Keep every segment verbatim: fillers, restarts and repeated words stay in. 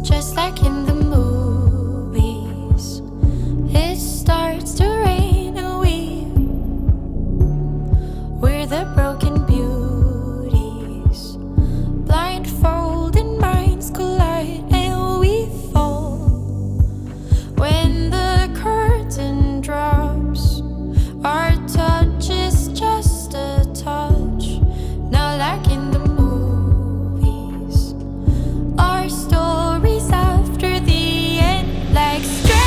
Just like in the movies, it starts to rain and we we're the broken beauties. Blindfolded minds collide and we fall. When the curtain drops, our touch is just a touch. Not like in the movies, our stories after the end, like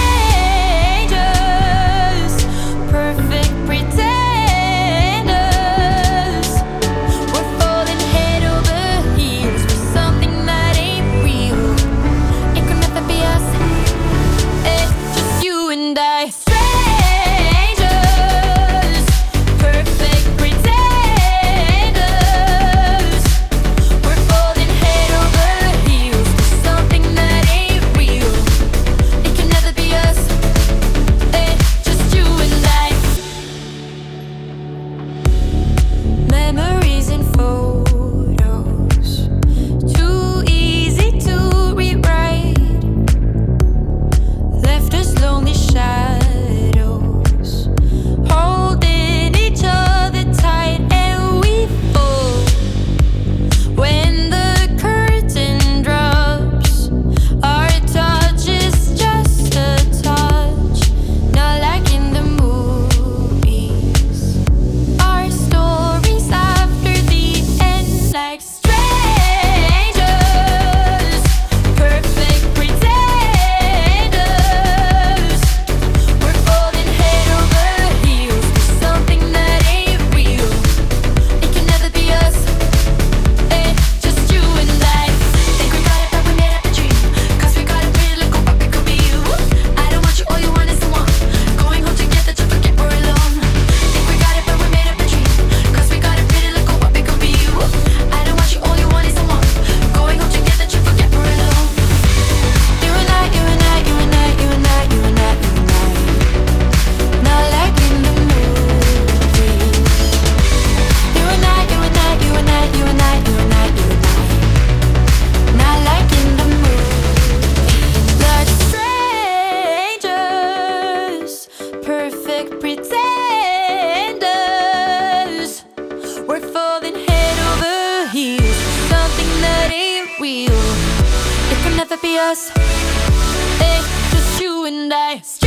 strangers, perfect pretenders. We're falling head over heels for something that ain't real. It could never be us, it's just you and I. Strangers, perfect pretenders. We're falling head over heels for something that ain't real. It can never be us, it's just you and I. Memories and photos, too easy to rewrite. Left us lonely shadows, holding each other tight, and we fall. When the curtain drops, our touch is just a touch. Not like in the movies, our stories after the end, like strangers, perfect pretenders. We're falling head over heels for something that ain't real. It can never be us, it's just you and I. Think we got it, but we made up a dream. Cause we got a pretty look of what we could be. I don't want you, all you want is someone. Going home together to forget we're alone. Think we got it, but we made up a dream. Cause we got a pretty look of what we could be. I don't want you, all you want is someone. Going home together to forget we're alone. You and I, you and I, you and I, you and I, you and I, you and I. Not like in the movies. You and I, you and I, you and I, you and I, you and I, you and I. Not like in the movies. Like strangers, perfect pretenders. We're falling head over heels, something that ain't real. It can never be us, it's just you and I.